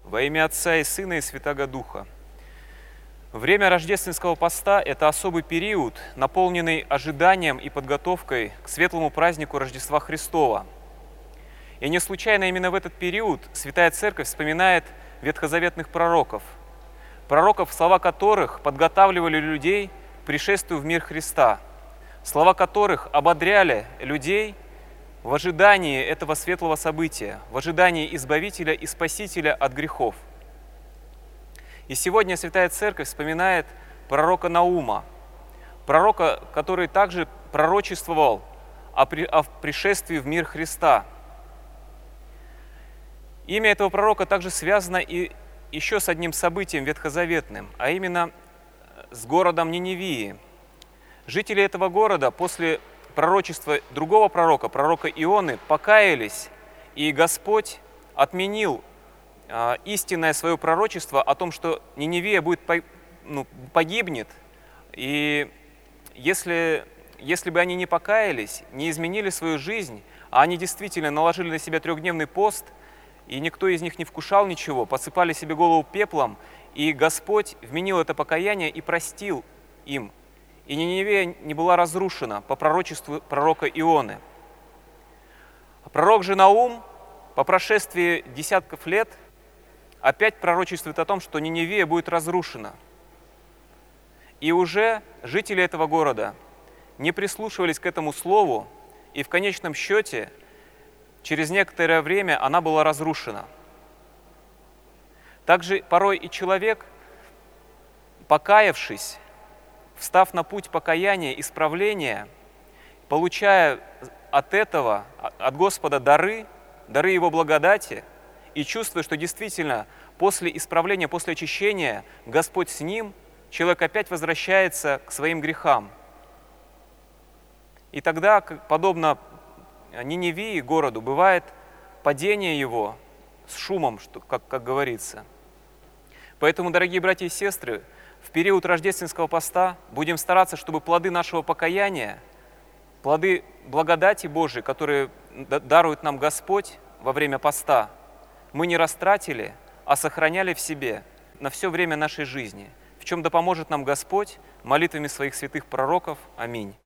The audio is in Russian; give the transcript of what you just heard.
Во имя Отца и Сына и Святаго Духа. Время рождественского поста – это особый период, наполненный ожиданием и подготовкой к светлому празднику Рождества Христова. И не случайно именно в этот период Святая Церковь вспоминает ветхозаветных пророков, слова которых подготавливали людей к пришествию в мир Христа, слова которых ободряли людей в ожидании этого светлого события, в ожидании Избавителя и Спасителя от грехов. И сегодня Святая Церковь вспоминает пророка Наума, пророка, который также пророчествовал о пришествии в мир Христа. Имя этого пророка также связано и еще с одним событием ветхозаветным, а именно с городом Ниневии. Жители этого города после пророчества другого пророка Ионы, покаялись, и Господь отменил истинное свое пророчество о том, что Ниневия погибнет, и если бы они не покаялись, не изменили свою жизнь, а они действительно наложили на себя трехдневный пост, и никто из них не вкушал ничего, посыпали себе голову пеплом, и Господь вменил это покаяние и простил им. И Ниневия не была разрушена по пророчеству пророка Ионы. Пророк же Наум по прошествии десятков лет опять пророчествует о том, что Ниневия будет разрушена. И уже жители этого города не прислушивались к этому слову, и в конечном счете через некоторое время она была разрушена. Также порой и человек, покаявшись, встав на путь покаяния, исправления, получая от этого, от Господа дары Его благодати, и чувствуя, что действительно после исправления, после очищения Господь с ним, человек опять возвращается к своим грехам. И тогда, подобно Ниневии, городу, бывает падение его с шумом, как говорится. Поэтому, дорогие братья и сестры, в период рождественского поста будем стараться, чтобы плоды нашего покаяния, плоды благодати Божией, которые дарует нам Господь во время поста, мы не растратили, а сохраняли в себе на все время нашей жизни, в чем да поможет нам Господь молитвами своих святых пророков. Аминь.